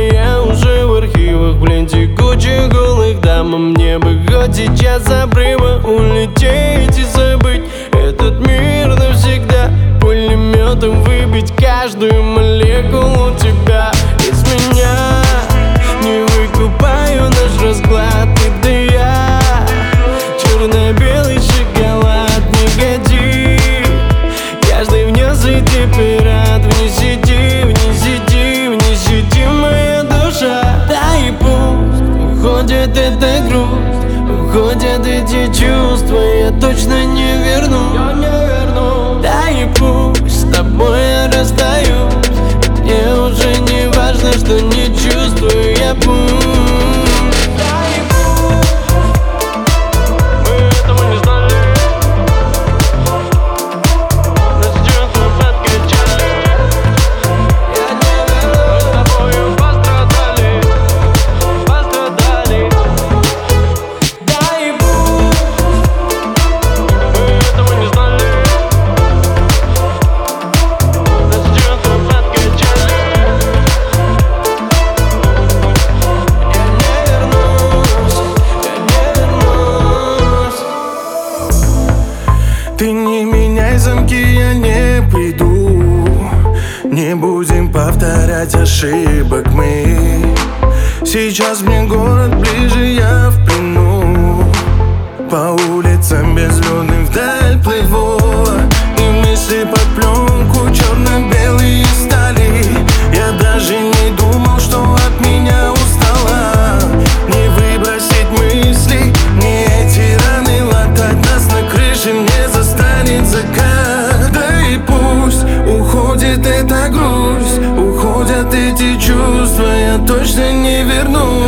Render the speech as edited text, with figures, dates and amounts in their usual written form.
моя уже в архивах, в ленте куча голых дам. А мне бы хоть сейчас с обрыва улететь и забыть этот мир навсегда, пулеметом выбить каждую молекулу тебя из меня. Не выкупаю наш расклад, ты да я, черно-белый шоколад. Не годи, каждый внес и теперь рад. Вне сиди, моя душа. Да и пусть уходит эта грусть, уходят эти чувства, я точно не верну. Да и пусть с тобой я расстаюсь, мне уже не важно, что не чувствую я. Ты не меняй замки, я не приду. Не будем повторять ошибок мы. Сейчас мне город ближе, я в плену. По улицам безлюдным вдаль плыву, и мысли под пленку черно-белые стали. Я даже не думал, что от меня устала. Не выбросить мысли, не эти раны латать. Нас на крыше не застанет закат. Да и пусть уходит эта грусть, уходят эти чувства, я точно не вернусь.